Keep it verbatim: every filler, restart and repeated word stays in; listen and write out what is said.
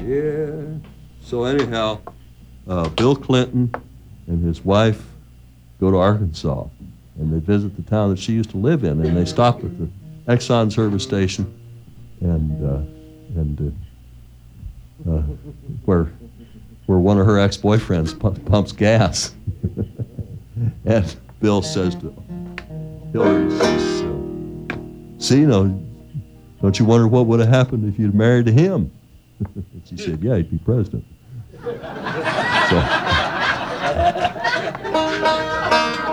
Yeah. So anyhow, uh, Bill Clinton and his wife go to Arkansas, and they visit the town that she used to live in, and they stop at the Exxon service station, and uh, and uh, uh, where where one of her ex-boyfriends pu- pumps gas, and Bill says to Hillary, he says, uh, "See, you know, don't you wonder what would have happened if you'd married him?" And she said, "Yeah, he'd be president." So.